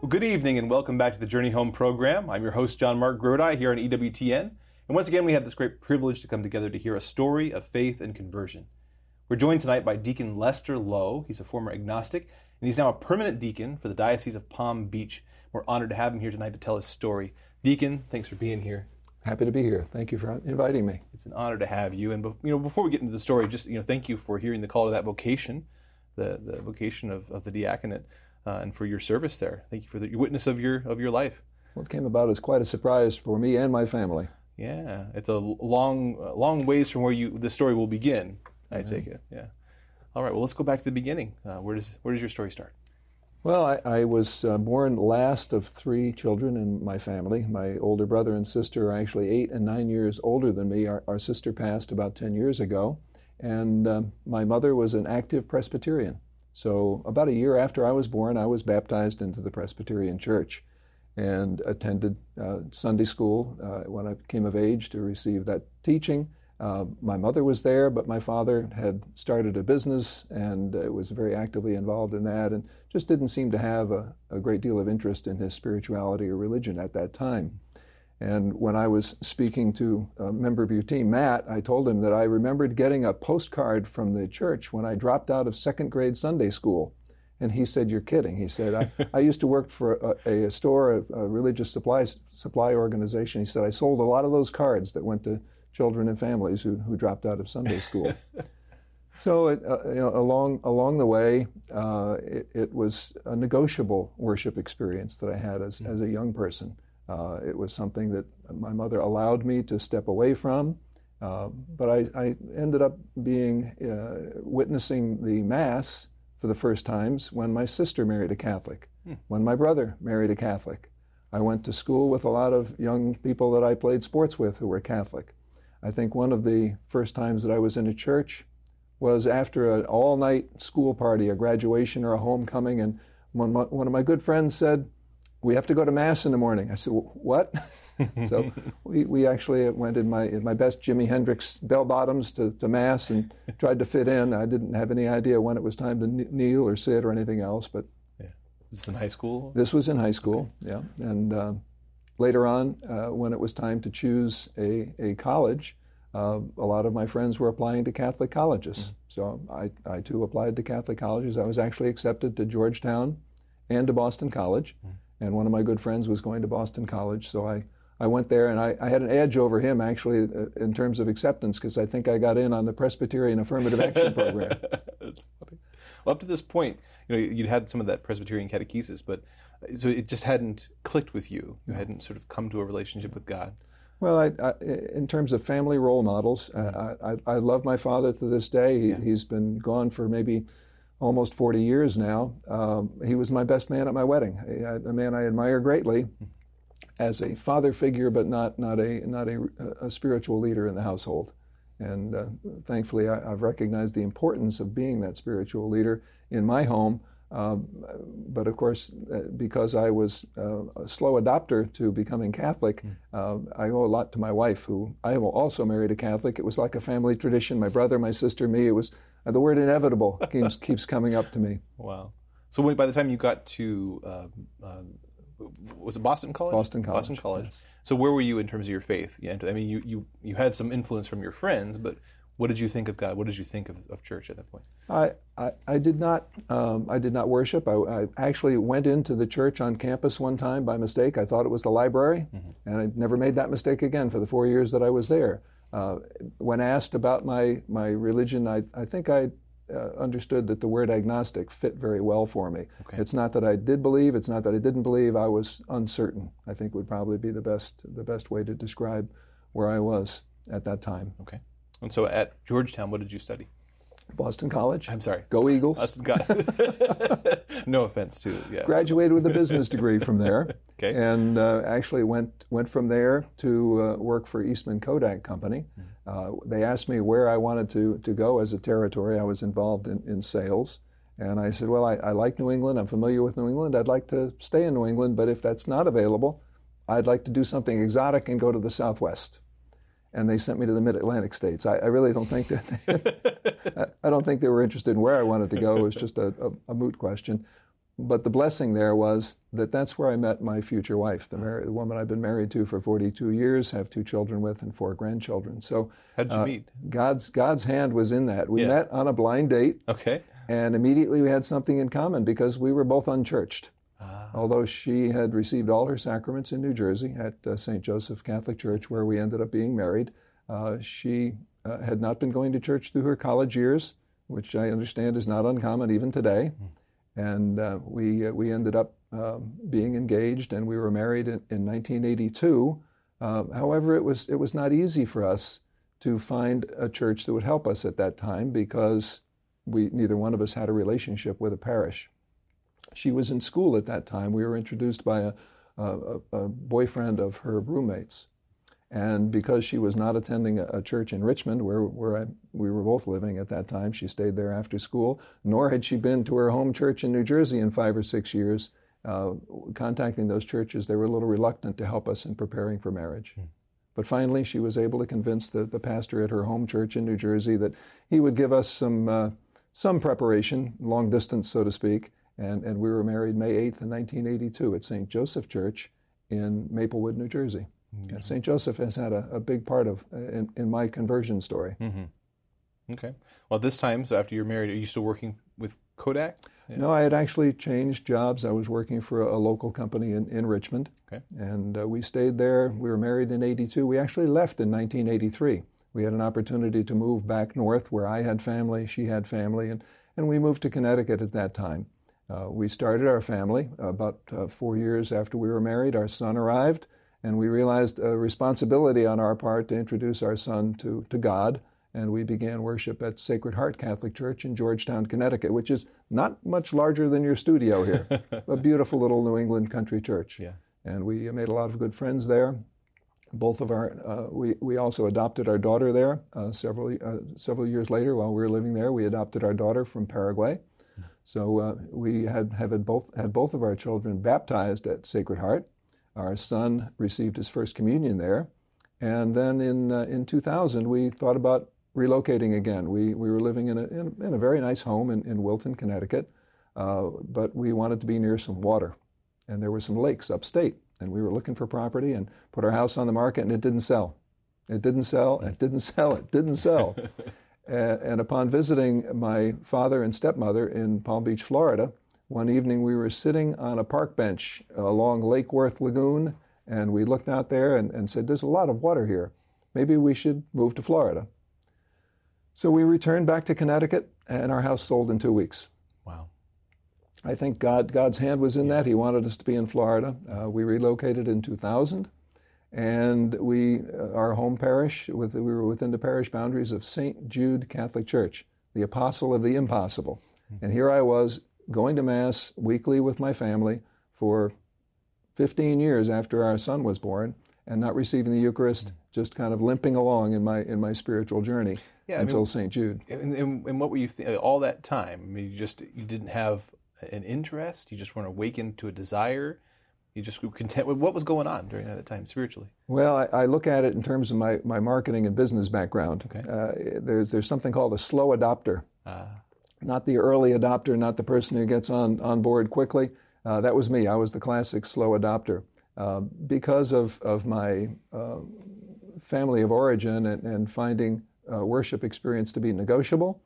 Well, good evening and welcome back to the Journey Home program. I'm your host, John Mark Grodi, here on EWTN. And once again, we have this great privilege to come together to hear a story of faith and conversion. We're joined tonight by Deacon Lester Lowe. He's a former agnostic, and he's now a permanent deacon for the Diocese of Palm Beach. We're honored to have him here tonight to tell his story. Deacon, thanks for being here. Happy to be here. Thank you for inviting me. It's an honor to have you. And before we get into the story, just thank you for hearing the call to that vocation, the vocation of the diaconate. And for your service there. Thank you for your witness of your life. Well, it came about as quite a surprise for me and my family. Yeah, it's a long ways from where the story will begin. I take it. Yeah. All right. Well, let's go back to the beginning. Where does your story start? Well, I was born last of three children in my family. My older brother and sister are actually 8 and 9 years older than me. Our sister passed about 10 years ago, and my mother was an active Presbyterian. So about a year after I was born, I was baptized into the Presbyterian Church and attended Sunday school when I came of age to receive that teaching. My mother was there, but my father had started a business and was very actively involved in that and just didn't seem to have a great deal of interest in his spirituality or religion at that time. And when I was speaking to a member of your team, Matt, I told him that I remembered getting a postcard from the church when I dropped out of second grade Sunday school. And he said, "You're kidding." He said, I used to work for a store, a religious supply organization. He said, "I sold a lot of those cards that went to children and families who dropped out of Sunday school." So along the way, it was a negotiable worship experience that I had as a young person. It was something that my mother allowed me to step away from, but I ended up witnessing the Mass for the first times when my sister married a Catholic, when my brother married a Catholic. I went to school with a lot of young people that I played sports with who were Catholic. I think one of the first times that I was in a church was after an all-night school party, a graduation or a homecoming, and one of my good friends said, "We have to go to Mass in the morning." I said, "What?" So we actually went in my best Jimi Hendrix bell-bottoms to Mass and tried to fit in. I didn't have any idea when it was time to kneel or sit or anything else. But yeah. Is this in high school? This was in high school, okay. Yeah. And later on, when it was time to choose a college, a lot of my friends were applying to Catholic colleges. So I too applied to Catholic colleges. I was actually accepted to Georgetown and to Boston College. And one of my good friends was going to Boston College, so I went there, and I had an edge over him, actually, in terms of acceptance, because I think I got in on the Presbyterian Affirmative Action Program. That's funny. Well, up to this point, you'd had some of that Presbyterian catechesis, but so it just hadn't clicked with you. You hadn't sort of come to a relationship with God. Well, in terms of family role models, I love my father to this day. He's been gone for maybe almost 40 years now. He was my best man at my wedding, a man I admire greatly as a father figure, but not a spiritual leader in the household. And thankfully, I've recognized the importance of being that spiritual leader in my home. But of course, because I was a slow adopter to becoming Catholic, I owe a lot to my wife, who I also married a Catholic. It was like a family tradition. My brother, my sister, me. It was the word inevitable keeps coming up to me. Wow. So by the time you got to, was it Boston College? Boston College. Boston College. Yes. So where were you in terms of your faith? Yeah, I mean, you had some influence from your friends, but what did you think of God? What did you think of church at that point? I did not worship. I actually went into the church on campus one time by mistake. I thought it was the library, and I never made that mistake again for the 4 years that I was there. When asked about my religion, I think I understood that the word agnostic fit very well for me. Okay. It's not that I did believe, it's not that I didn't believe, I was uncertain, I think would probably be the best way to describe where I was at that time. Okay. And so at Georgetown, what did you study? Boston College. I'm sorry. Go Eagles. No offense to Graduated with a business degree from there. Okay. And actually went from there to work for Eastman Kodak Company. They asked me where I wanted to go as a territory. I was involved in sales. And I said, well, I like New England. I'm familiar with New England. I'd like to stay in New England, but if that's not available, I'd like to do something exotic and go to the Southwest. And they sent me to the Mid-Atlantic states. I really don't think that I don't think they were interested in where I wanted to go. It was just a moot question. But the blessing there was that that's where I met my future wife, the woman I've been married to for 42 years, have 2 children with, and 4 grandchildren. So how did you meet? God's hand was in that. We met on a blind date. Okay. And immediately we had something in common because we were both unchurched. Although she had received all her sacraments in New Jersey at St. Joseph Catholic Church, where we ended up being married, she had not been going to church through her college years, which I understand is not uncommon even today. And we ended up being engaged, and we were married in 1982. However, it was not easy for us to find a church that would help us at that time because neither one of us had a relationship with a parish. She was in school at that time. We were introduced by a boyfriend of her roommates. And because she was not attending a church in Richmond, where we were both living at that time, she stayed there after school, nor had she been to her home church in New Jersey in 5 or 6 years. Contacting those churches, they were a little reluctant to help us in preparing for marriage. But finally, she was able to convince the pastor at her home church in New Jersey that he would give us some preparation, long distance, so to speak, and we were married May 8th in 1982 at St. Joseph Church in Maplewood, New Jersey. Mm-hmm. St. Joseph has had a big part in my conversion story. Mm-hmm. Okay. Well, this time, so after you're married, are you still working with Kodak? Yeah. No, I had actually changed jobs. I was working for a local company in Richmond. Okay. And we stayed there. We were married in 82. We actually left in 1983. We had an opportunity to move back north where I had family, she had family, and we moved to Connecticut at that time. We started our family about 4 years after we were married. Our son arrived, and we realized a responsibility on our part to introduce our son to God, and we began worship at Sacred Heart Catholic Church in Georgetown, Connecticut, which is not much larger than your studio here. A beautiful little New England country church. Yeah. And we made a lot of good friends there. Both of our, we also adopted our daughter there several years later. While we were living there, we adopted our daughter from Paraguay. So we had both of our children baptized at Sacred Heart. Our son received his first communion there, and then in 2000 we thought about relocating again. We were living in a very nice home in Wilton, Connecticut, but we wanted to be near some water, and there were some lakes upstate. And we were looking for property and put our house on the market, and it didn't sell. It didn't sell. It didn't sell. It didn't sell. And upon visiting my father and stepmother in Palm Beach, Florida, one evening we were sitting on a park bench along Lake Worth Lagoon, and we looked out there and said, "There's a lot of water here. Maybe we should move to Florida." So we returned back to Connecticut, and our house sold in 2 weeks. Wow. I think God's hand was in that. He wanted us to be in Florida. We relocated in 2000, and our home parish, we were within the parish boundaries of St. Jude Catholic Church, the apostle of the impossible. And here I was going to Mass weekly with my family for 15 years after our son was born, and not receiving the Eucharist, just kind of limping along in my spiritual journey until St. Jude. And what were you all that time? I mean, you didn't have an interest? You just weren't awakened to a desire? You just were content with what was going on during that time spiritually? Well, I look at it in terms of my marketing and business background. Okay. There's something called a slow adopter. Not the early adopter, not the person who gets on board quickly. That was me. I was the classic slow adopter. Because of my family of origin and finding worship experience to be negotiable,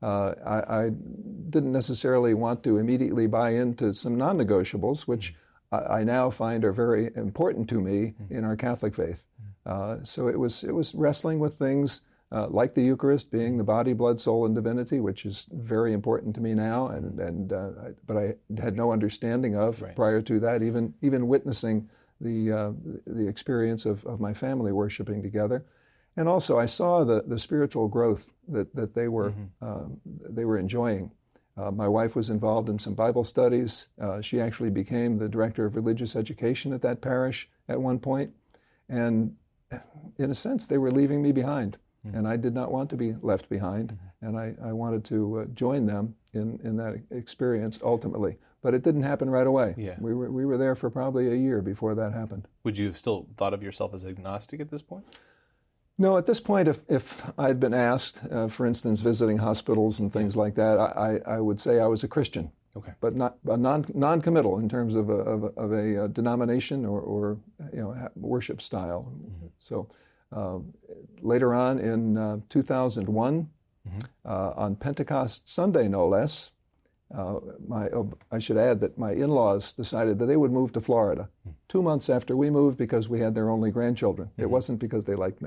I didn't necessarily want to immediately buy into some non-negotiables, which I now find are very important to me in our Catholic faith. So it was wrestling with things like the Eucharist being the body, blood, soul, and divinity, which is very important to me now, but I had no understanding of prior to that, even witnessing the experience of my family worshiping together. And also, I saw the spiritual growth that they were enjoying. My wife was involved in some Bible studies. She actually became the director of religious education at that parish at one point. And in a sense, they were leaving me behind. And I did not want to be left behind. And I wanted to join them in that experience ultimately. But it didn't happen right away. Yeah. We were there for probably a year before that happened. Would you have still thought of yourself as agnostic at this point? No, at this point, if I'd been asked, for instance, visiting hospitals and things like that, I would say I was a Christian. Okay. but not non-committal in terms of a denomination or worship style. Mm-hmm. So later on in 2001, on Pentecost Sunday, no less, I should add that my in-laws decided that they would move to Florida 2 months after we moved because we had their only grandchildren. It wasn't because they liked me.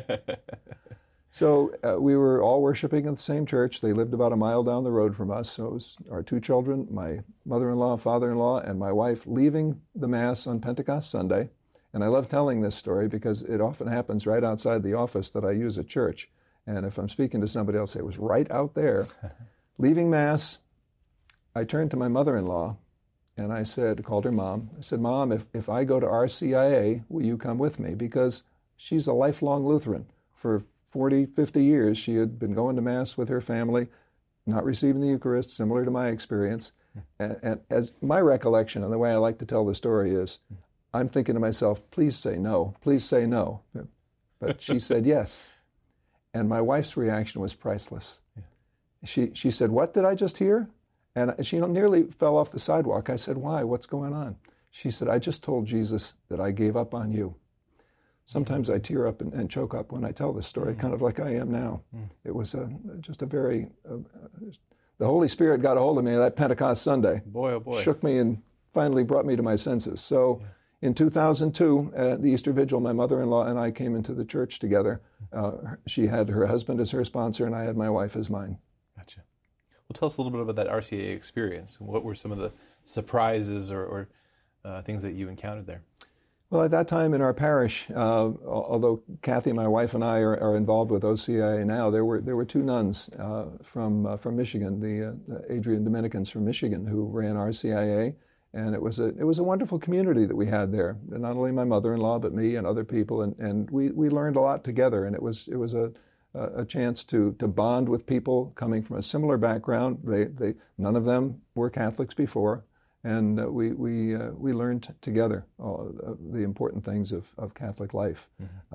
So we were all worshiping in the same church. They lived about a mile down the road from us. So it was our 2 children, my mother-in-law, father-in-law, and my wife leaving the Mass on Pentecost Sunday. And I love telling this story because it often happens right outside the office that I use at church. And if I'm speaking to somebody else, it was right out there. Leaving Mass, I turned to my mother-in-law and I called her Mom. I said, Mom, if I go to RCIA, will you come with me? Because she's a lifelong Lutheran. For 40, 50 years, she had been going to Mass with her family, not receiving the Eucharist, similar to my experience. And as my recollection, and the way I like to tell the story is, I'm thinking to myself, please say no, please say no. But she said yes. And my wife's reaction was priceless. She said, what did I just hear? And she nearly fell off the sidewalk. I said, why? What's going on? She said, I just told Jesus that I gave up on you. Sometimes I tear up and choke up when I tell this story, kind of like I am now. It was just a very, the Holy Spirit got a hold of me that Pentecost Sunday. Boy, oh boy. Shook me and finally brought me to my senses. So in 2002, at the Easter Vigil, my mother-in-law and I came into the church together. She had her husband as her sponsor, and I had my wife as mine. Gotcha. Well, tell us a little bit about that RCA experience. What were some of the surprises or things that you encountered there? Well, at that time in our parish, although Kathy, my wife, and I are involved with OCIA now, there were 2 nuns from Michigan, the Adrian Dominicans from Michigan, who ran RCIA, and it was a wonderful community that we had there. And not only my mother-in-law, but me and other people, and we learned a lot together. And it was a chance to bond with people coming from a similar background. They none of them were Catholics before. And we learned together the important things of Catholic life.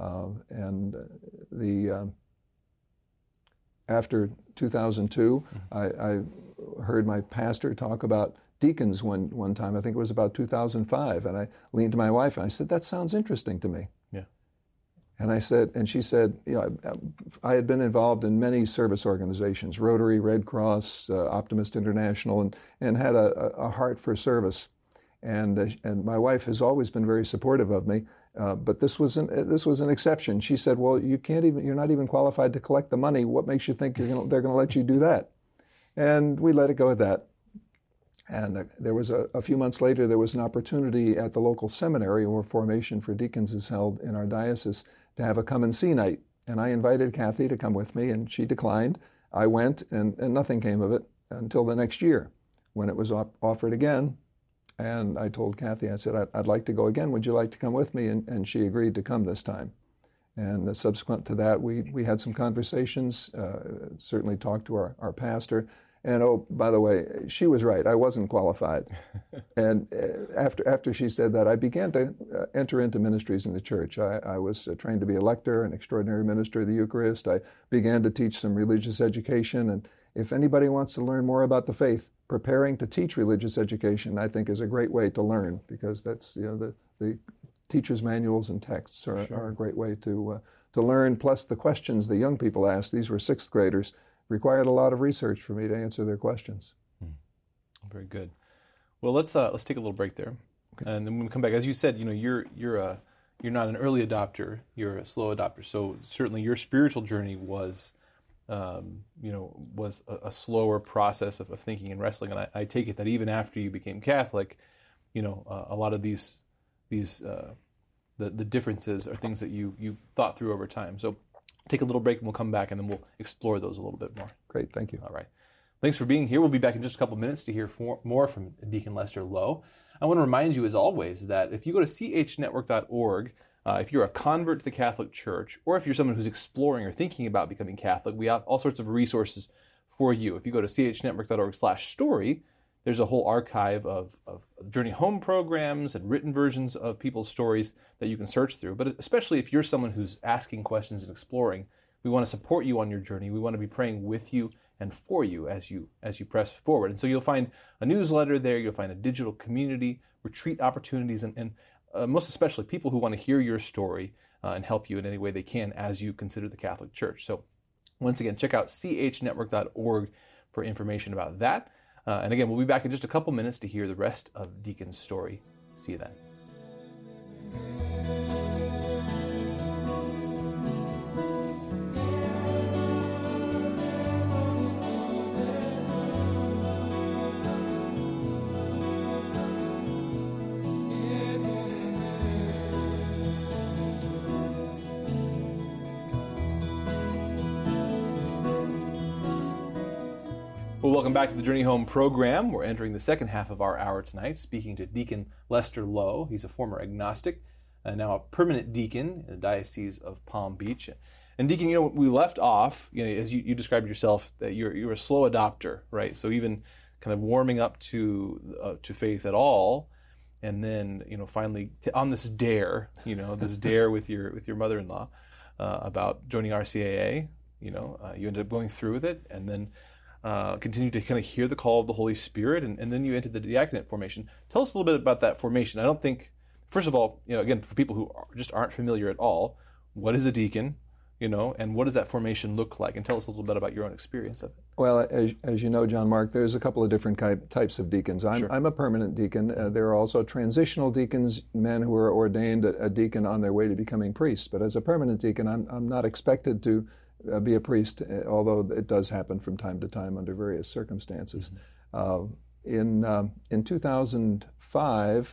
After 2002, I heard my pastor talk about deacons one time. I think it was about 2005, and I leaned to my wife and I said, "That sounds interesting to me." Yeah. And she said, I had been involved in many service organizations, Rotary, Red Cross, Optimist International, and had a heart for service. And my wife has always been very supportive of me, but this was an exception. She said, "Well, you're not even qualified to collect the money. What makes you think they're going to let you do that?" And we let it go at that. And there was a few months later, there was an opportunity at the local seminary where formation for deacons is held in our diocese to have a come and see night. And I invited Kathy to come with me, and she declined. I went, and nothing came of it until the next year when it was offered again. And I told Kathy, I said, I'd like to go again. Would you like to come with me? And she agreed to come this time. And subsequent to that, we had some conversations, certainly talked to our pastor. And oh, by the way, she was right. I wasn't qualified. And after she said that, I began to enter into ministries in the church. I was trained to be a lector, an extraordinary minister of the Eucharist. I began to teach some religious education. And if anybody wants to learn more about the faith, preparing to teach religious education, I think, is a great way to learn, because that's the teachers' manuals and texts are a great way to learn. Plus, the questions the young people ask, these were 6th graders, required a lot of research for me to answer their questions. Very good. Well, let's take a little break there, and then when we come back, as you said, you're not an early adopter, you're a slow adopter. So certainly your spiritual journey was a slower process of thinking and wrestling. And I take it that even after you became Catholic, a lot of these the differences are things that you thought through over time. So take a little break and we'll come back and then we'll explore those a little bit more. Great, thank you. All right. Thanks for being here. We'll be back in just a couple minutes to hear more from Deacon Lester Lowe. I want to remind you, as always, that if you go to chnetwork.org, if you're a convert to the Catholic Church, or if you're someone who's exploring or thinking about becoming Catholic, we have all sorts of resources for you. If you go to chnetwork.org/story, there's a whole archive of Journey Home programs and written versions of people's stories that you can search through. But especially if you're someone who's asking questions and exploring, we want to support you on your journey. We want to be praying with you and for you as you press forward. And so you'll find a newsletter there, you'll find a digital community, retreat opportunities, and most especially people who want to hear your story and help you in any way they can as you consider the Catholic Church. So once again, check out chnetwork.org for information about that. And again, we'll be back in just a couple minutes to hear the rest of Deacon's story. See you then. Well, welcome back to the Journey Home program. We're entering the second half of our hour tonight, speaking to Deacon Lester Lowe. He's a former agnostic, and now a permanent deacon in the Diocese of Palm Beach. And Deacon, we left off, as you described yourself, that you're a slow adopter, right? So even kind of warming up to faith at all, and then finally on this dare, this dare with your mother-in-law about joining RCAA. You ended up going through with it, and then continue to kind of hear the call of the Holy Spirit, and then you entered the diaconate formation. Tell us a little bit about that formation. I don't think, first of all, again, for people who just aren't familiar at all, what is a deacon, and what does that formation look like? And tell us a little bit about your own experience of it. Well, as you know, John Mark, there's a couple of different types of deacons. I'm a permanent deacon. There are also transitional deacons, men who are ordained a deacon on their way to becoming priests. But as a permanent deacon, I'm not expected to be a priest, although it does happen from time to time under various circumstances. In 2005,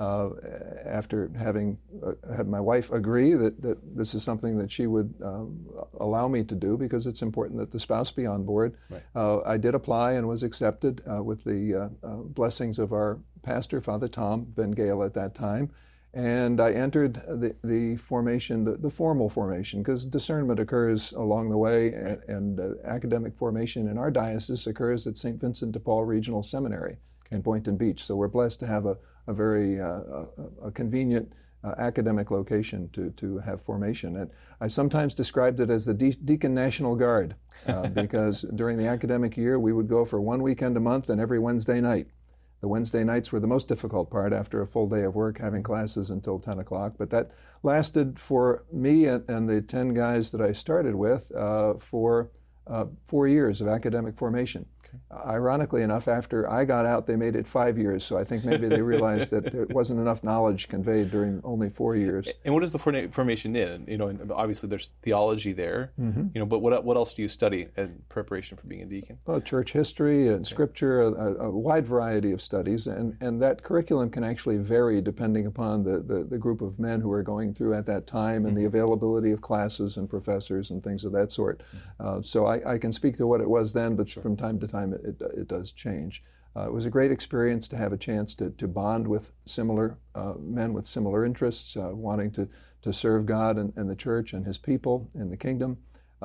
after having had my wife agree that this is something that she would allow me to do, because it's important that the spouse be on board, right. I did apply and was accepted with the blessings of our pastor, Father Tom Van Gale at that time. And I entered the formation, the formal formation, because discernment occurs along the way, and academic formation in our diocese occurs at St. Vincent de Paul Regional Seminary in Boynton Beach. So we're blessed to have a very convenient academic location to have formation. And I sometimes described it as the Deacon National Guard, because during the academic year we would go for one weekend a month and every Wednesday night. The Wednesday nights were the most difficult part after a full day of work, having classes until 10 o'clock. But that lasted for me and the 10 guys that I started with for 4 years of academic formation. Ironically enough, after I got out, they made it 5 years. So I think maybe they realized that there wasn't enough knowledge conveyed during only 4 years. And what is the formation in? And obviously there's theology there. But what else do you study in preparation for being a deacon? Well, church history and scripture, a wide variety of studies, and that curriculum can actually vary depending upon the group of men who are going through at that time, and the availability of classes and professors and things of that sort. So I can speak to what it was then, but from time to time it does change. It was a great experience to have a chance to bond with similar men with similar interests, wanting to serve God and the church and His people and the kingdom.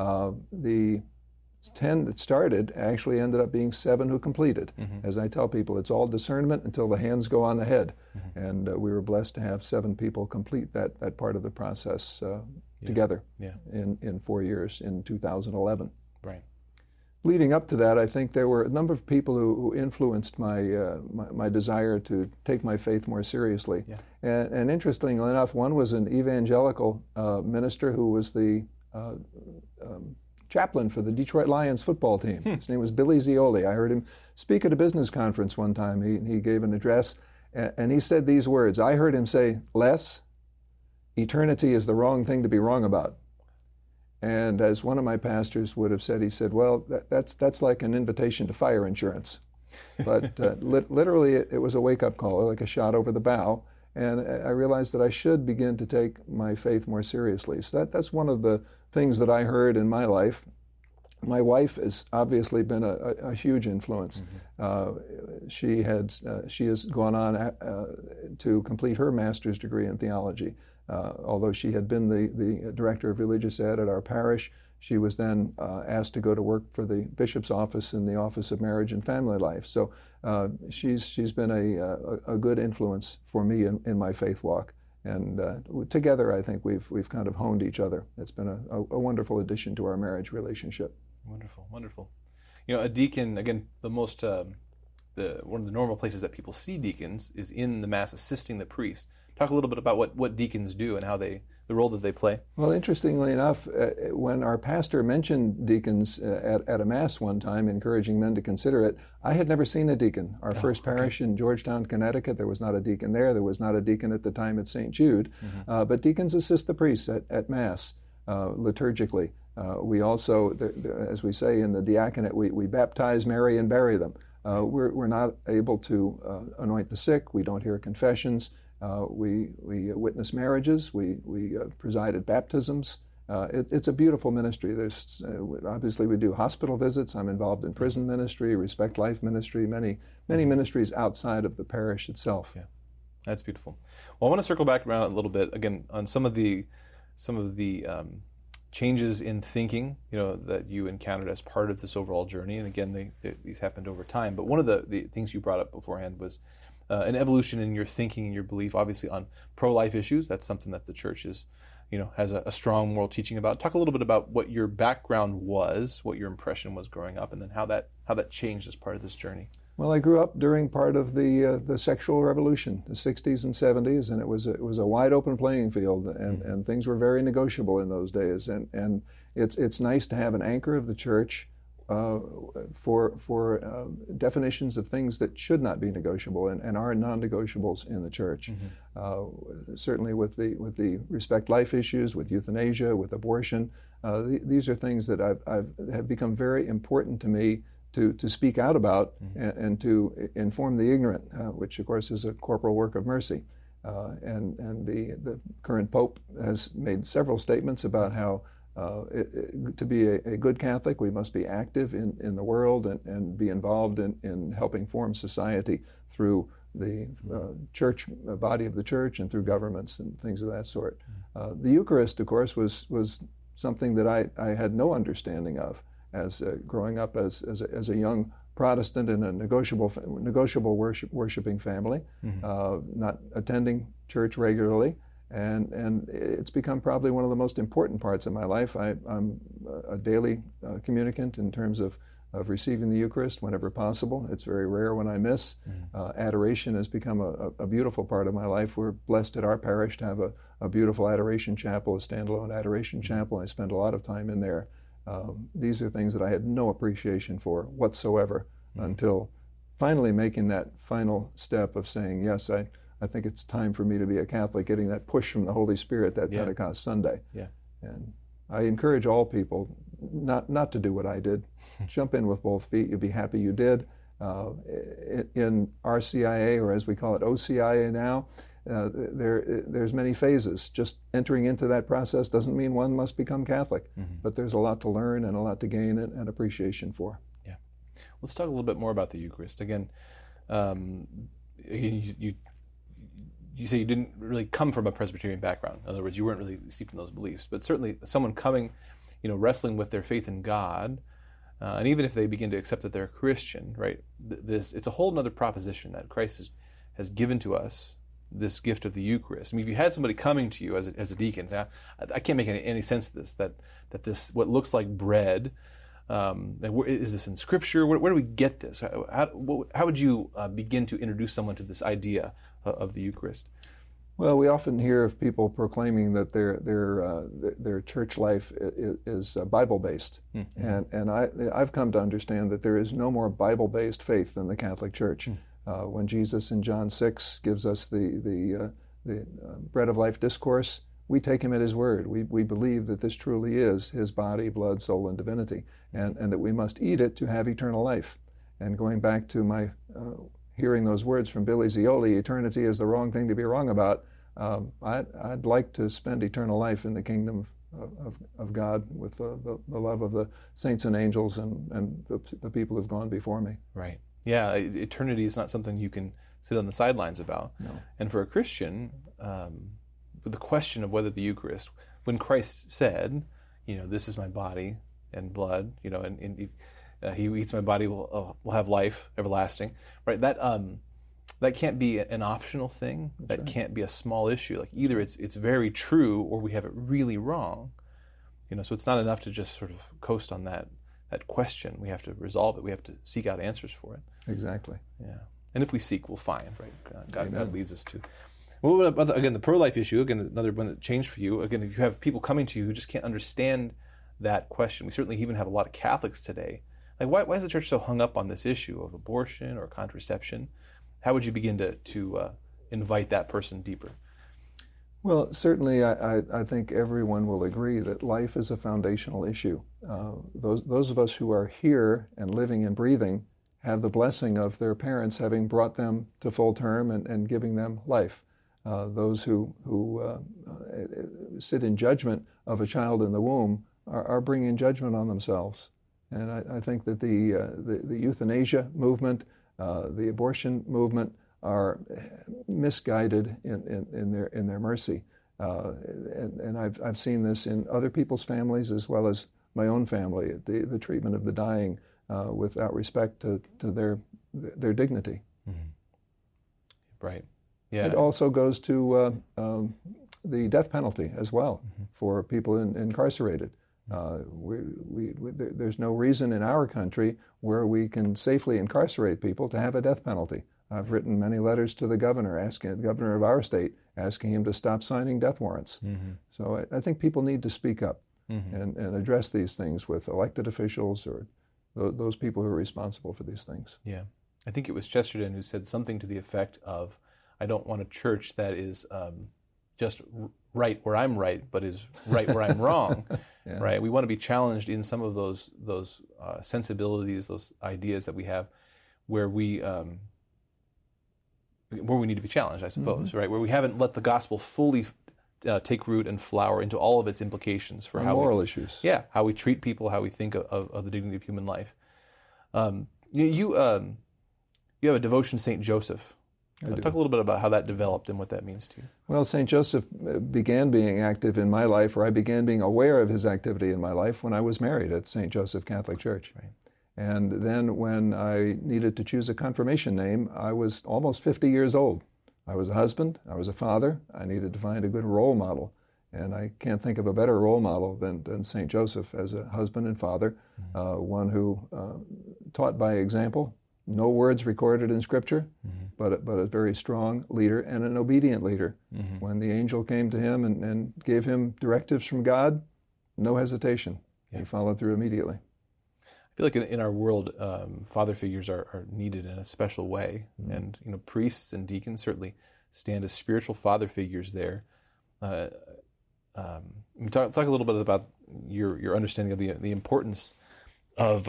The 10 that started actually ended up being 7 who completed. As I tell people, it's all discernment until the hands go on the head. And we were blessed to have 7 people complete that part of the process together in 4 years in 2011. Right. Leading up to that, I think there were a number of people who influenced my desire to take my faith more seriously. And interestingly enough, one was an evangelical minister who was the chaplain for the Detroit Lions football team. His name was Billy Zioli. I heard him speak at a business conference one time. He gave an address, and he said these words. I heard him say, "Les, eternity is the wrong thing to be wrong about." And as one of my pastors would have said, he said, well, that's like an invitation to fire insurance. But literally, it was a wake-up call, like a shot over the bow. And I realized that I should begin to take my faith more seriously. So that's one of the things that I heard in my life. My wife has obviously been a huge influence. She has gone on to complete her master's degree in theology. Although she had been the director of religious ed at our parish, she was then asked to go to work for the bishop's office in the Office of Marriage and Family Life. So she's been a good influence for me in my faith walk. And together, I think we've kind of honed each other. It's been a wonderful addition to our marriage relationship. Wonderful, wonderful. A deacon, again, one of the normal places that people see deacons is in the Mass assisting the priest. Talk a little bit about what deacons do and how the role that they play. Well, interestingly enough, when our pastor mentioned deacons at a Mass one time, encouraging men to consider it, I had never seen a deacon. Our first parish in Georgetown, Connecticut, there was not a deacon there. There was not a deacon at the time at St. Jude. But deacons assist the priests at Mass liturgically. We also, as we say in the diaconate, we baptize, marry, and bury them. We're not able to anoint the sick. We don't hear confessions. We witness marriages. We preside at baptisms. It's a beautiful ministry. There's obviously we do hospital visits. I'm involved in prison ministry, Respect Life ministry, many ministries outside of the parish itself. Yeah, that's beautiful. Well, I want to circle back around a little bit again on some of the changes in thinking, that you encountered as part of this overall journey. And again, these happened over time. But one of the things you brought up beforehand was an evolution in your thinking and your belief, obviously on pro-life issues. That's something that the church has a strong moral teaching about. Talk a little bit about what your background was, what your impression was growing up, and then how that changed as part of this journey. Well, I grew up during part of the sexual revolution, the 60s and 70s, and it was a wide open playing field, and things were very negotiable in those days. And it's nice to have an anchor of the church for definitions of things that should not be negotiable and are non-negotiables in the church. Certainly with the Respect Life issues, with euthanasia, with abortion, these are things that have become very important to me to speak out about and to inform the ignorant, which of course is a corporal work of mercy. And the current Pope has made several statements about how to be a good Catholic, we must be active in the world and be involved in helping form society through the church, body of the church, and through governments and things of that sort. The Eucharist, of course, was something that I had no understanding of as growing up as a young Protestant in a negotiable worshiping family, not attending church regularly. And it's become probably one of the most important parts of my life. I'm a daily communicant in terms of receiving the Eucharist whenever possible. It's very rare when I miss. Adoration has become a beautiful part of my life. We're blessed at our parish to have a beautiful adoration chapel, a standalone adoration chapel. I spend a lot of time in there. These are things that I had no appreciation for whatsoever until finally making that final step of saying, yes, I think it's time for me to be a Catholic, getting that push from the Holy Spirit that Pentecost Sunday. Yeah. And I encourage all people not to do what I did. Jump in with both feet. You'll be happy you did. In RCIA, or as we call it, OCIA now, there's many phases. Just entering into that process doesn't mean one must become Catholic, but there's a lot to learn and a lot to gain and appreciation for. Yeah. Let's talk a little bit more about the Eucharist. Again, you say you didn't really come from a Presbyterian background. In other words, you weren't really steeped in those beliefs. But certainly someone coming, wrestling with their faith in God, and even if they begin to accept that they're a Christian, right? It's a whole other proposition that Christ has given to us, this gift of the Eucharist. I mean, if you had somebody coming to you as a deacon, I can't make any sense of this, that this, what looks like bread, is this in Scripture? Where do we get this? How would you begin to introduce someone to this idea of the Eucharist? Well, we often hear of people proclaiming that their church life is Bible-based, and I've come to understand that there is no more Bible-based faith than the Catholic Church. When Jesus in John 6 gives us the bread of life discourse, we take him at his word. We believe that this truly is his body, blood, soul, and divinity, and that we must eat it to have eternal life. And going back to my hearing those words from Billy Zioli, eternity is the wrong thing to be wrong about, I'd like to spend eternal life in the kingdom of God with the love of the saints and angels and the people who've gone before me. Right. Yeah, eternity is not something you can sit on the sidelines about. No. And for a Christian, the question of whether the Eucharist, when Christ said, this is my body and blood, and he who eats my body will have life everlasting, right? That can't be an optional thing. That's that right. Can't be a small issue. Like either it's very true or we have it really wrong. So it's not enough to just sort of coast on that that question. We have to resolve it. We have to seek out answers for it. Exactly. Yeah. And if we seek, we'll find, right? God leads us to. Well, what about, again, the pro-life issue, again, another one that changed for you. Again, if you have people coming to you who just can't understand that question, we certainly even have a lot of Catholics today. Like, why is the church so hung up on this issue of abortion or contraception? How would you begin to invite that person deeper? Well, certainly I think everyone will agree that life is a foundational issue. Those of us who are here and living and breathing have the blessing of their parents having brought them to full term and giving them life. Those who sit in judgment of a child in the womb are bringing judgment on themselves. And I think that the euthanasia movement, the abortion movement, are misguided in their mercy, and I've seen this in other people's families as well as my own family. The treatment of the dying without respect to their dignity. Mm-hmm. Right. Yeah. It also goes to the death penalty as well for people incarcerated. There's no reason in our country where we can safely incarcerate people to have a death penalty. I've written many letters to the governor of our state, asking him to stop signing death warrants. Mm-hmm. So I think people need to speak up and address these things with elected officials or those people who are responsible for these things. Yeah. I think it was Chesterton who said something to the effect of, I don't want a church that is just right where I'm right, but is right where I'm wrong. Yeah. Right? We want to be challenged in some of those sensibilities, those ideas that we have, where we need to be challenged, I suppose. Right? Where we haven't let the gospel fully take root and flower into all of its implications for how moral issues. Yeah, how we treat people, how we think of the dignity of human life. You have a devotion to St. Joseph. Talk a little bit about how that developed and what that means to you. Well, St. Joseph began being active in my life, or I began being aware of his activity in my life when I was married at St. Joseph Catholic Church. Right. And then when I needed to choose a confirmation name, I was almost 50 years old. I was a husband, I was a father, I needed to find a good role model. And I can't think of a better role model than St. Joseph as a husband and father, one who taught by example. No words recorded in Scripture, but a very strong leader and an obedient leader. When the angel came to him and gave him directives from God, no hesitation. Yeah. He followed through immediately. I feel like in our world, father figures are needed in a special way, and priests and deacons certainly stand as spiritual father figures there. Talk a little bit about your understanding of the importance of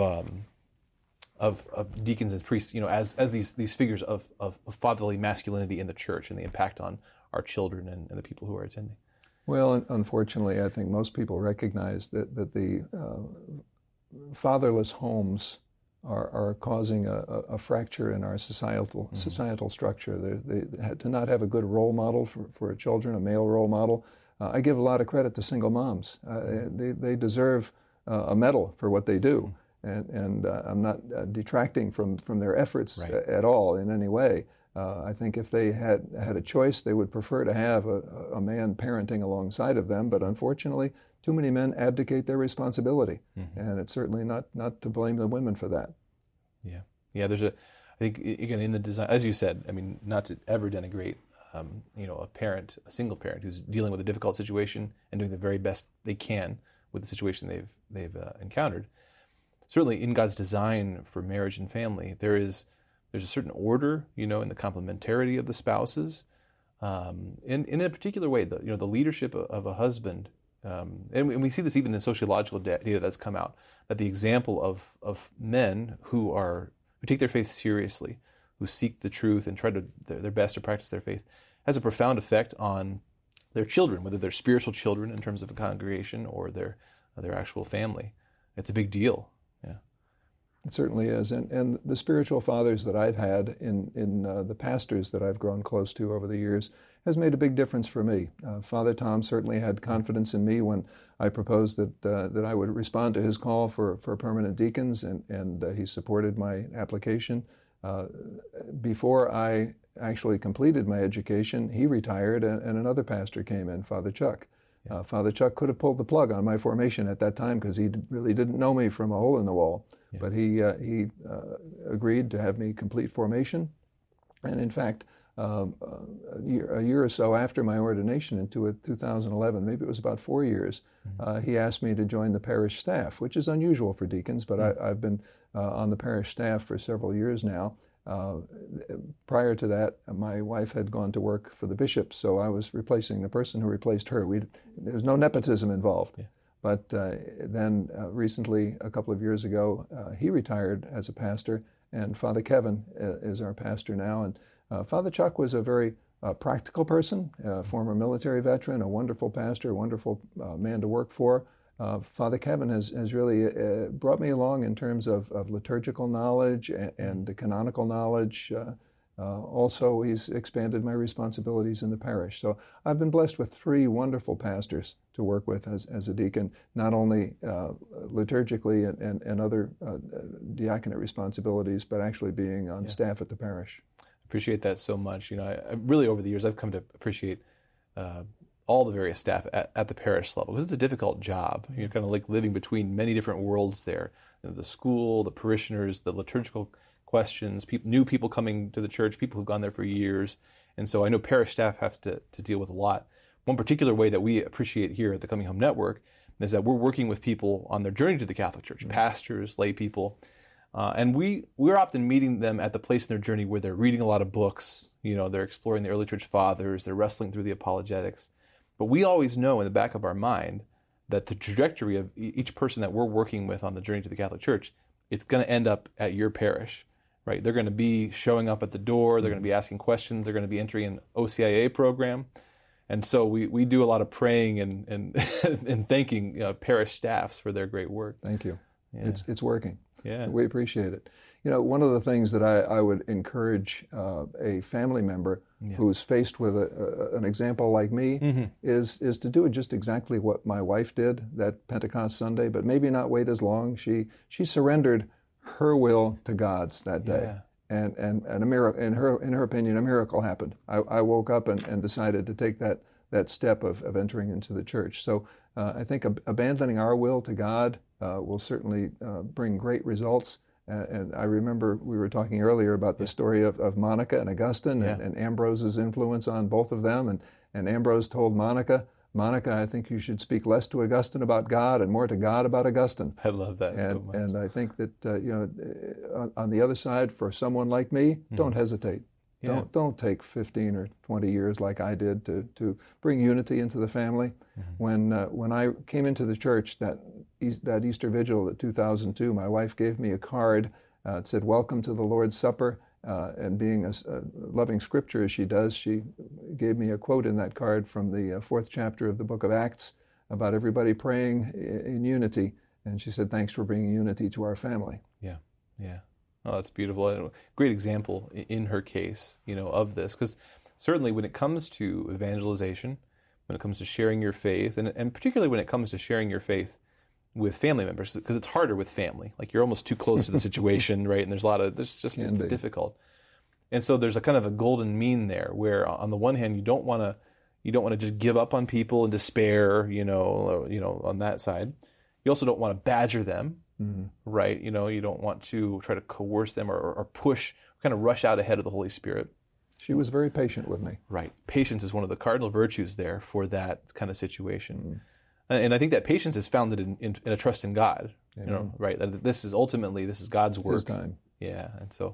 deacons and priests, as these figures of fatherly masculinity in the church and the impact on our children and the people who are attending. Well, unfortunately, I think most people recognize that the fatherless homes are causing a fracture in our societal structure. They to not have a good role model for children, a male role model. I give a lot of credit to single moms. They deserve a medal for what they do. And I'm not detracting from their efforts at all in any way. I think if they had a choice, they would prefer to have a man parenting alongside of them. But unfortunately, too many men abdicate their responsibility, and it's certainly not to blame the women for that. Yeah. I think again in the design, as you said, I mean, not to ever denigrate, a single parent who's dealing with a difficult situation and doing the very best they can with the situation they've encountered. Certainly, in God's design for marriage and family, there's a certain order, in the complementarity of the spouses, in a particular way. The leadership of a husband, and we see this even in sociological data that's come out, that the example of men who take their faith seriously, who seek the truth and try to their best to practice their faith, has a profound effect on their children, whether they're spiritual children in terms of a congregation or their actual family. It's a big deal. It certainly is, and the spiritual fathers that I've had in the pastors that I've grown close to over the years has made a big difference for me. Father Tom certainly had confidence in me when I proposed that I would respond to his call for permanent deacons, and he supported my application. Before I actually completed my education, he retired, and another pastor came in, Father Chuck. Father Chuck could have pulled the plug on my formation at that time because he really didn't know me from a hole in the wall. Yeah. But he agreed to have me complete formation. And in fact, a year or so after my ordination in 2011, maybe it was about 4 years, he asked me to join the parish staff, which is unusual for deacons, but I've been on the parish staff for several years now. Prior to that, my wife had gone to work for the bishop, so I was replacing the person who replaced her. There was no nepotism involved. Yeah. But then recently, a couple of years ago, he retired as a pastor, and Father Kevin is our pastor now. And Father Chuck was a very practical person, a former military veteran, a wonderful pastor, a wonderful man to work for. Father Kevin has really brought me along in terms of liturgical knowledge and canonical knowledge. Also, he's expanded my responsibilities in the parish. So I've been blessed with 3 wonderful pastors to work with as a deacon, not only liturgically and other diaconate responsibilities, but actually being on staff at the parish. Appreciate that so much. I really, over the years, I've come to appreciate all the various staff at the parish level, because it's a difficult job. You're kind of like living between many different worlds there. The school, the parishioners, the liturgical questions, new people coming to the church, people who've gone there for years. And so I know parish staff have to deal with a lot. One particular way that we appreciate here at the Coming Home Network is that we're working with people on their journey to the Catholic Church, pastors, lay people. And we're often meeting them at the place in their journey where they're reading a lot of books, they're exploring the early church fathers, they're wrestling through the apologetics. But we always know in the back of our mind that the trajectory of each person that we're working with on the journey to the Catholic Church, it's going to end up at your parish, right? They're going to be showing up at the door, they're going to be asking questions, they're going to be entering an OCIA program. And so we do a lot of praying and and thanking parish staffs for their great work. Thank you. Yeah. It's working. Yeah, we appreciate it. One of the things that I would encourage a family member who's faced with an example like me is to do just exactly what my wife did that Pentecost Sunday, but maybe not wait as long. She surrendered her will to God's that day, and a miracle, in her opinion, a miracle happened. I woke up and decided to take that step of entering into the church. So I think abandoning our will to God will certainly bring great results. And I remember we were talking earlier about the story of Monica and Augustine and Ambrose's influence on both of them. And Ambrose told Monica, I think you should speak less to Augustine about God and more to God about Augustine. I love that so much. And I think that, on the other side, for someone like me, don't hesitate. Yeah. Don't take 15 or 20 years like I did to bring unity into the family. When I came into the church that Easter Vigil of 2002, my wife gave me a card. It said, "Welcome to the Lord's Supper." And being a loving Scripture as she does, she gave me a quote in that card from the 4th chapter of the book of Acts about everybody praying in unity. And she said, "Thanks for bringing unity to our family." Yeah. Oh, that's beautiful. And a great example in her case, of this. Because certainly when it comes to evangelization, when it comes to sharing your faith, and particularly when it comes to sharing your faith with family members, because it's harder with family. Like you're almost too close to the situation, right? And it's difficult. And so there's a kind of a golden mean there, where on the one hand you don't want to just give up on people and despair, on that side. You also don't want to badger them. Right? You don't want to try to coerce them or push, kind of rush out ahead of the Holy Spirit. She was very patient with me. Right. Patience is one of the cardinal virtues there for that kind of situation. And I think that patience is founded in a trust in God, right? That this is God's work. His time. Yeah. And so,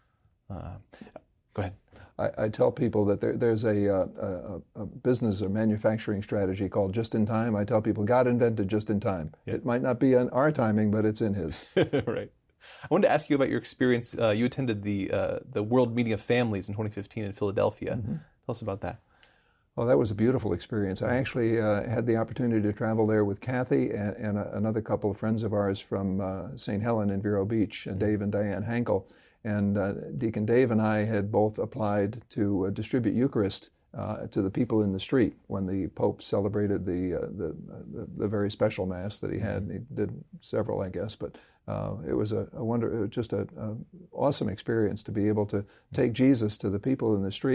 go ahead. I tell people that there's a business or manufacturing strategy called just in time. I tell people God invented just in time. Yeah. It might not be in our timing, but it's in His. Right. I wanted to ask you about your experience. You attended the World Meeting of Families in 2015 in Philadelphia. Tell us about that. Oh, that was a beautiful experience. I actually had the opportunity to travel there with Kathy and another couple of friends of ours from St. Helen in Vero Beach, Dave and Diane Hankel. And Deacon Dave and I had both applied to distribute Eucharist to the people in the street when the Pope celebrated the very special Mass that he had. He did several, I guess, but it was just an awesome experience to be able to take Jesus to the people in the street,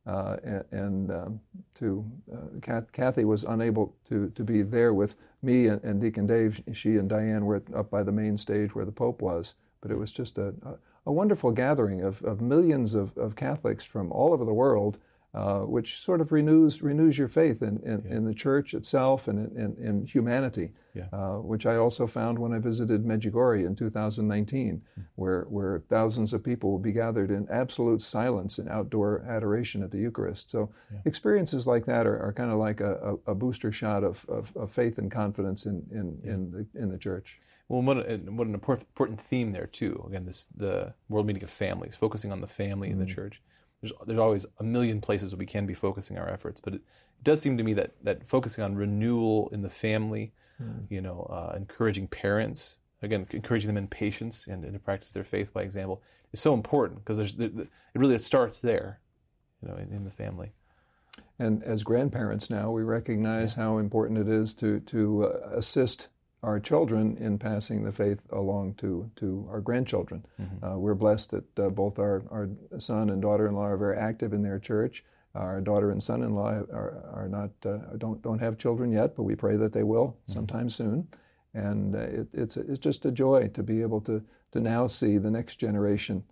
Kathy was unable to be there with me and Deacon Dave. She and Diane were up by the main stage where the Pope was, but it was just a wonderful gathering of millions of Catholics from all over the world, which sort of renews your faith in the Church itself and in humanity, which I also found when I visited Medjugorje in 2019, where thousands of people will be gathered in absolute silence and outdoor adoration at the Eucharist. So experiences like that are kind of like a booster shot of faith and confidence in the Church. Well, what an important theme there too. Again, the World Meeting of Families, focusing on the family in the Church. There's always a million places we can be focusing our efforts, but it does seem to me that focusing on renewal in the family, encouraging parents, again, encouraging them in patience and to practice their faith by example, is so important because it starts there, in the family. And as grandparents now, we recognize how important it is to assist our children in passing the faith along to our grandchildren. We're blessed that both our son and daughter-in-law are very active in their church. Our daughter and son-in-law are not don't have children yet, but we pray that they will sometime soon. And it's just a joy to be able to now see the next generation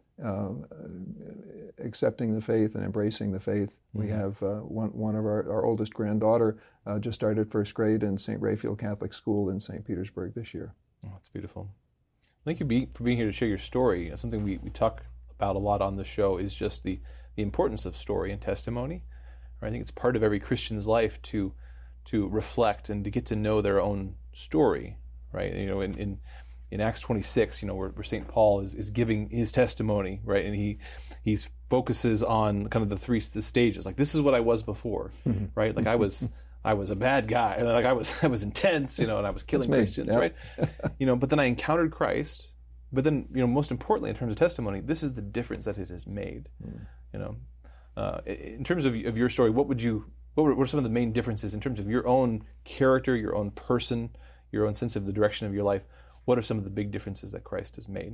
accepting the faith and embracing the faith. We have one of our oldest granddaughter just started first grade in St. Raphael Catholic School in St. Petersburg this year. Oh, that's beautiful. Thank you for being here to share your story. Something we talk about a lot on the show is just the importance of story and testimony. I think it's part of every Christian's life to reflect and to get to know their own story. Right? In Acts 26, where St. Paul is giving his testimony, right, and he focuses on kind of the stages. Like, this is what I was before, right? Like I was a bad guy, like I was intense, and I was killing Christians, right? But then I encountered Christ. But then, most importantly, in terms of testimony, this is the difference that it has made. In terms of your story, what were some of the main differences in terms of your own character, your own person, your own sense of the direction of your life? What are some of the big differences that Christ has made?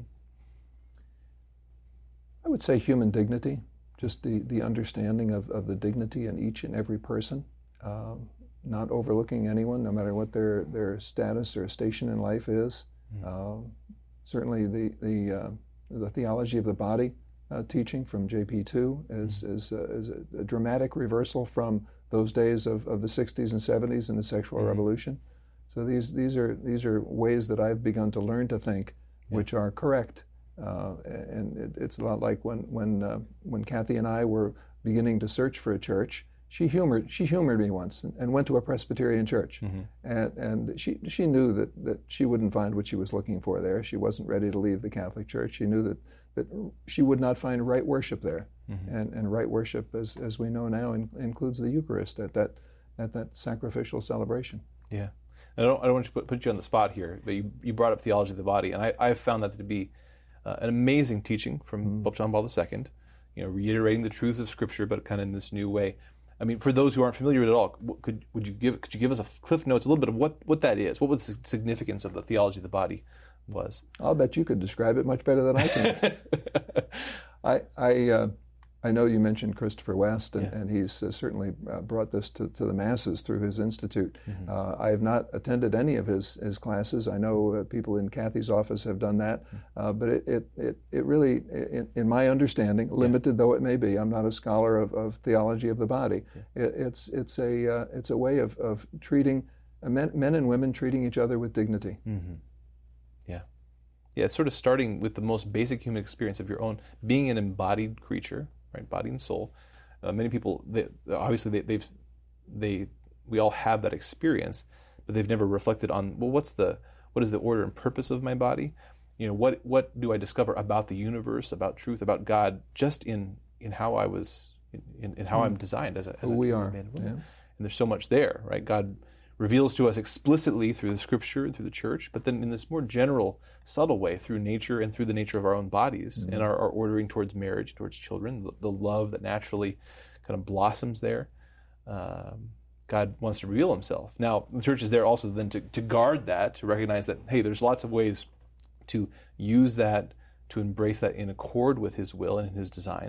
I would say human dignity, just the understanding of the dignity in each and every person, not overlooking anyone, no matter what their status or station in life is. Certainly the theology of the body teaching from JP2 is a dramatic reversal from those days of the 60s and 70s and the sexual revolution. So these are ways that I've begun to learn to think, which are correct, and it's a lot like when Kathy and I were beginning to search for a church. She humored me once and went to a Presbyterian church, and she knew that she wouldn't find what she was looking for there. She wasn't ready to leave the Catholic Church. She knew that she would not find right worship there, and right worship, as we know now, includes the Eucharist at that sacrificial celebration. Yeah. I don't want to put you on the spot here, but you brought up theology of the body, and I've found that to be an amazing teaching from Pope John Paul II, reiterating the truths of Scripture, but kind of in this new way. I mean, for those who aren't familiar with it at all, could you give us a cliff notes, a little bit of what that is? What was the significance of the theology of the body was? I'll bet you could describe it much better than I can. I know you mentioned Christopher West, and he's certainly brought this to the masses through his institute. I have not attended any of his classes. I know people in Kathy's office have done that, but it really, in my understanding, limited though it may be, I'm not a scholar of theology of the body. It's a way of treating men and women treating each other with dignity. Yeah, it's sort of starting with the most basic human experience of your own being an embodied creature. Right, body and soul. Many people, we all have that experience, but they've never reflected on, well, what is the order and purpose of my body? What do I discover about the universe, about truth, about God, just in how I was, in how I'm designed as a man and woman. And there's so much there, right? God reveals to us explicitly through the Scripture and through the Church, but then in this more general, subtle way through nature and through the nature of our own bodies and our ordering towards marriage, towards children, the love that naturally kind of blossoms there. God wants to reveal himself. Now, the Church is there also then to guard that, to recognize that, hey, there's lots of ways to use that, to embrace that in accord with his will and his design,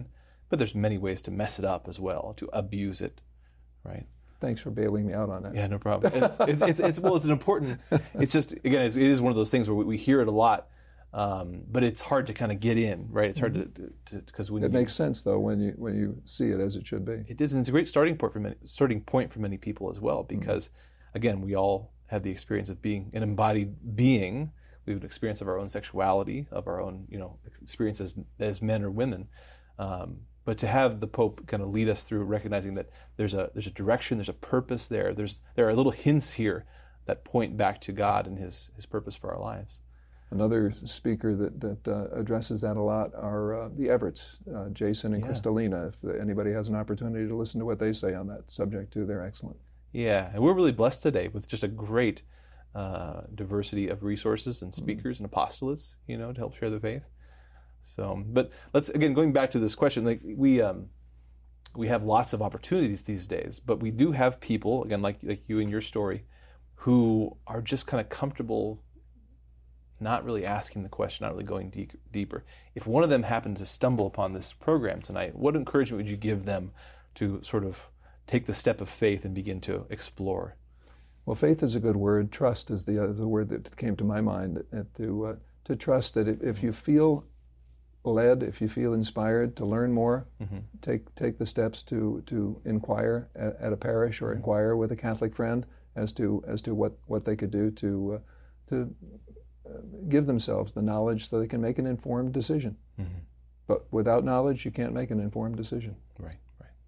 but there's many ways to mess it up as well, to abuse it, right? Thanks for bailing me out on that. Yeah, no problem. It's an important. It's just, again, it is one of those things where we hear it a lot, but it's hard to kind of get in, right? It's hard to because when it makes sense though when you see it as it should be. It is, and it's a great starting point for many people as well, because again, we all have the experience of being an embodied being. We have an experience of our own sexuality, of our own experience as men or women. But to have the Pope kind of lead us through recognizing that there's a direction, there's a purpose there. There are little hints here that point back to God and His purpose for our lives. Another speaker that addresses that a lot are the Everetts, Jason and Kristalina. If anybody has an opportunity to listen to what they say on that subject too, they're excellent. Yeah, and we're really blessed today with just a great diversity of resources and speakers and apostolates, to help share the faith. So, but let's, again, going back to this question, like we have lots of opportunities these days, but we do have people, again, like you in your story, who are just kind of comfortable not really asking the question, not really going deeper. If one of them happened to stumble upon this program tonight, what encouragement would you give them to sort of take the step of faith and begin to explore? Well, faith is a good word. Trust is the word that came to my mind. To trust that if you feel led, if you feel inspired to learn more, take the steps to inquire at a parish or inquire with a Catholic friend as to what they could do to give themselves the knowledge so they can make an informed decision. But without knowledge, you can't make an informed decision. Right.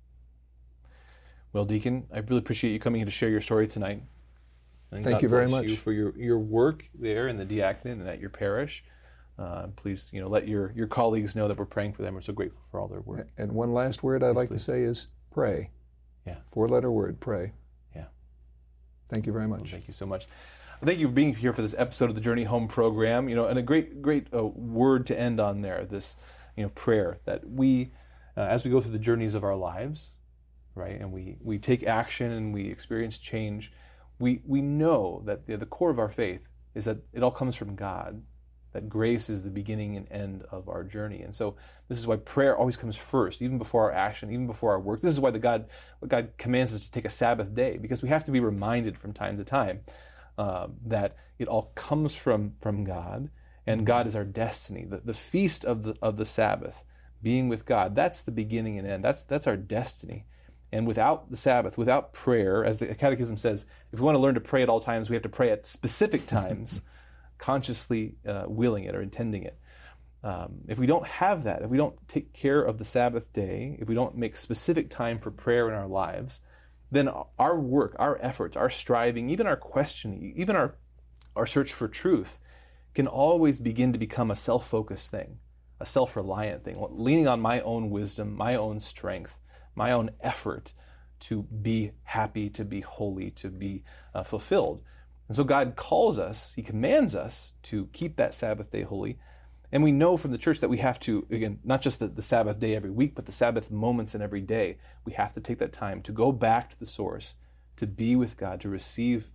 Well, Deacon, I really appreciate you coming here to share your story tonight. And Thank you very much. You for your work there in the diaconate and at your parish. Please, let your colleagues know that we're praying for them. We're so grateful for all their work. And one last word I'd like to say is pray. Yeah. 4-letter word, pray. Yeah. Thank you very much. Well, thank you so much. Thank you for being here for this episode of the Journey Home program. And a great word to end on there. This, prayer that we, as we go through the journeys of our lives, right, and we take action and we experience change, we know that the core of our faith is that it all comes from God. That grace is the beginning and end of our journey. And so this is why prayer always comes first, even before our action, even before our work. This is why God commands us to take a Sabbath day, because we have to be reminded from time to time that it all comes from God, and God is our destiny. The feast of the Sabbath, being with God, that's the beginning and end. That's our destiny. And without the Sabbath, without prayer, as the Catechism says, if we want to learn to pray at all times, we have to pray at specific times, consciously willing it or intending it. If we don't have that, if we don't take care of the Sabbath day, if we don't make specific time for prayer in our lives, then our work, our efforts, our striving, even our questioning, even our search for truth can always begin to become a self-focused thing, a self-reliant thing, leaning on my own wisdom, my own strength, my own effort to be happy, to be holy, to be fulfilled. And so God calls us, He commands us to keep that Sabbath day holy. And we know from the church that we have to, again, not just the Sabbath day every week, but the Sabbath moments in every day. We have to take that time to go back to the source, to be with God, to receive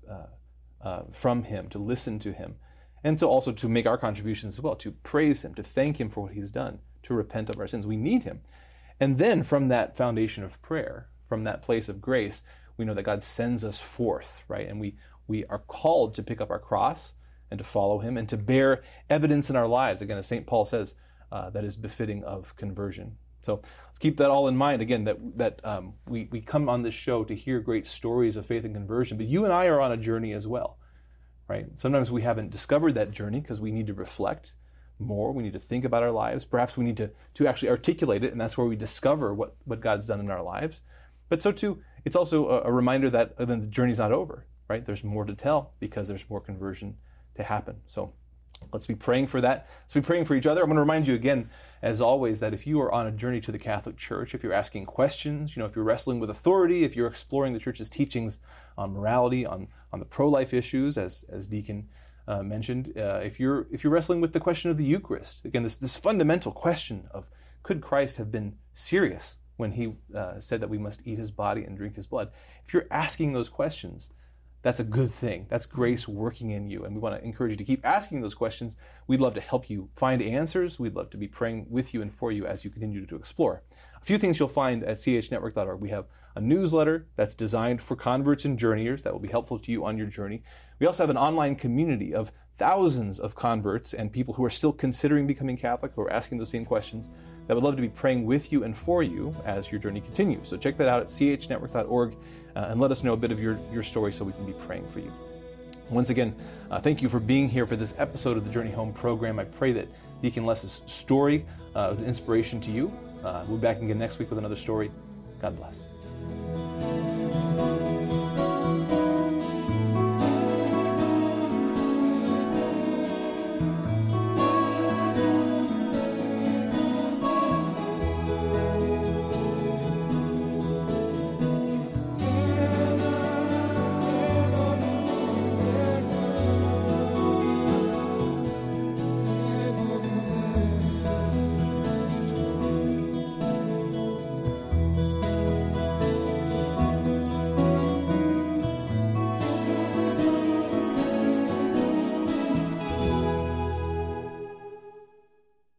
from Him, to listen to Him, and to also to make our contributions as well, to praise Him, to thank Him for what He's done, to repent of our sins. We need Him. And then from that foundation of prayer, from that place of grace, we know that God sends us forth, right? And we are called to pick up our cross and to follow Him and to bear evidence in our lives, again, as St. Paul says, that is befitting of conversion. So let's keep that all in mind, again, that we come on this show to hear great stories of faith and conversion, but you and I are on a journey as well, right? Sometimes we haven't discovered that journey because we need to reflect more, we need to think about our lives, perhaps we need to actually articulate it, and that's where we discover what God's done in our lives. But so too, it's also a reminder that the journey's not over, right? There's more to tell because there's more conversion to happen. So let's be praying for that. Let's be praying for each other. I'm going to remind you again, as always, that if you are on a journey to the Catholic Church, if you're asking questions, if you're wrestling with authority, if you're exploring the Church's teachings on morality, on the pro-life issues, as Deacon mentioned, if you're wrestling with the question of the Eucharist, again, this fundamental question of could Christ have been serious when He said that we must eat His body and drink His blood? If you're asking those questions, that's a good thing. That's grace working in you. And we want to encourage you to keep asking those questions. We'd love to help you find answers. We'd love to be praying with you and for you as you continue to explore. A few things you'll find at chnetwork.org. We have a newsletter that's designed for converts and journeyers that will be helpful to you on your journey. We also have an online community of thousands of converts and people who are still considering becoming Catholic, who are asking those same questions, that would love to be praying with you and for you as your journey continues. So check that out at chnetwork.org and let us know a bit of your story so we can be praying for you. Once again, thank you for being here for this episode of the Journey Home program. I pray that Deacon Les's story was an inspiration to you. We'll be back again next week with another story. God bless.